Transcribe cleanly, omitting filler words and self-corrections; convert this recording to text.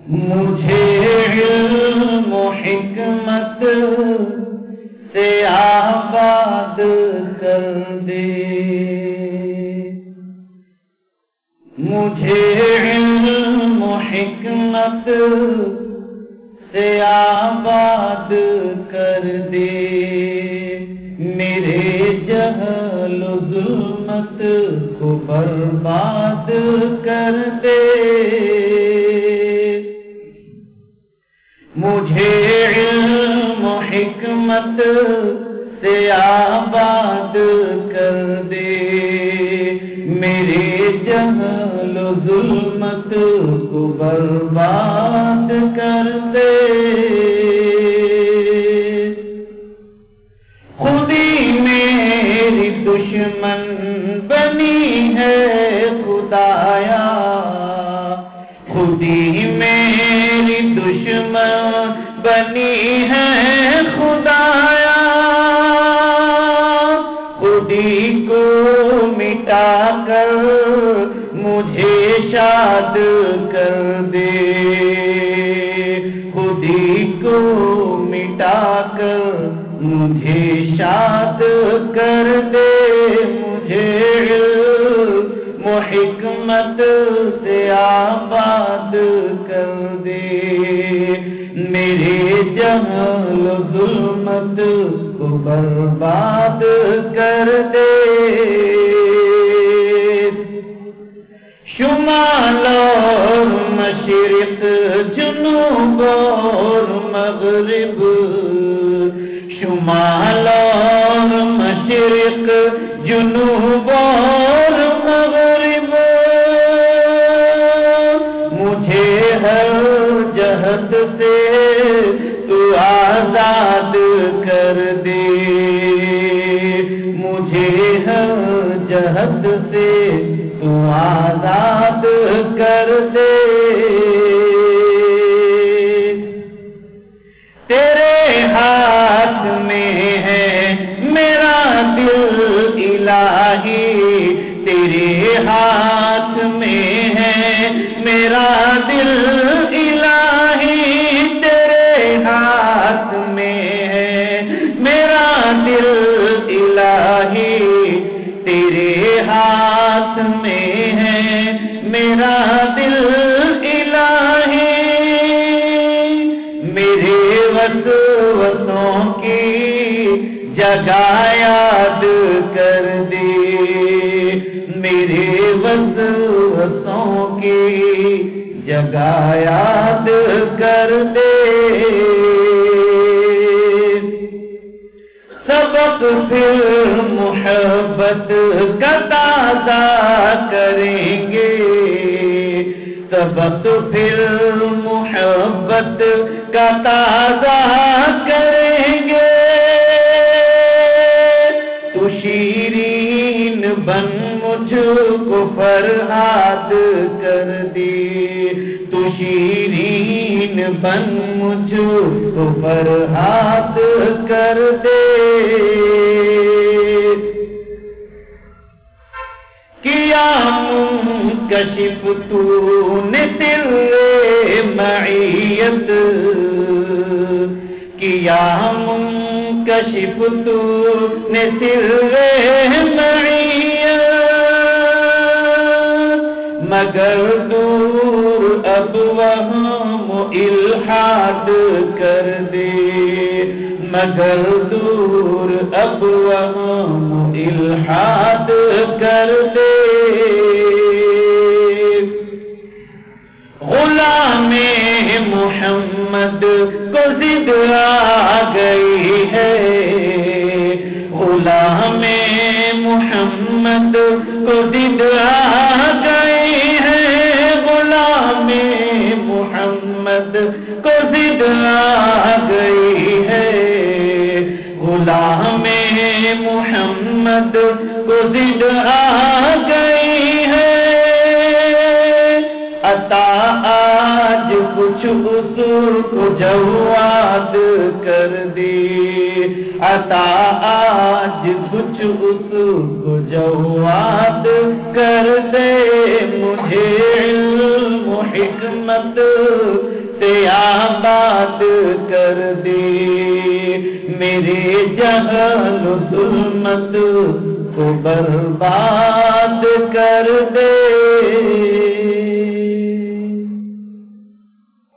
مجھے علم و حکمت سے آباد کر دے، مجھے علم و حکمت سے آباد کر دے، میرے جہل و ظلمت کو برباد کر دے، مجھے علم و حکمت سے آباد کر دے، میرے جہل و ظلمت کو برباد کر دے، خودی میری دشمن بنی ہے خدایا، خودی میری دشمن بنی ہے خدایا، خودی کو مٹا کر مجھے شاد کر دے، خودی کو مٹا کر مجھے شاد کر دے، مجھے علم و حکمت سے آباد کر دے، میرے جہل و ظلمت کو برباد کر دے، شمال اور مشرق جنوب اور مغرب، شمال اور مشرق جنوب اور مغرب، مجھے ہر جہت سے تو آزاد کر دے، مجھے ہر جہت سے تو آزاد کر دے، تیرے ہاتھ میں ہے میرا دل الہی، تیرے ہاتھ میں ہے میرا دل الہی، تیرے ہاتھ میں ہے میرا دل الہی، تیرے ہاتھ میں ہے میرا دل الہی، میرے وسوسوں کی جگہ یاد کر دے، میرے وسوسوں کی جگہ یاد کر دے، سبق پھر محبت کا تازہ کریں گے، سبق پھر محبت کا تازہ کریں گے، تو شیرین بن مجھ کو فرہاد کر دے، تو شیرین بن مجھ کو فرہاد کر دے، کیا منکشف تو نے تیرے معیت، کیا منکشف تو نے تیرے معیت، مگر دور اب وہم الحاد کر دے، مگر دور اب وہم الحاد کر دے، غلام محمد کو ضد آ گئی ہے، غلام محمد کو ضد آ گئی ہے، غلام محمد کو ضد آ گئی ہے، غلام محمد کو ضد آ گئی ہے، عطا آج کچھ اصول کو جواد کر دی، عطا آج کچھ اصول کو جواد کر دے، مجھے علم و حکمت نعمت سے آباد کر دی، میرے جہل و ظلمت کو برباد کر دے،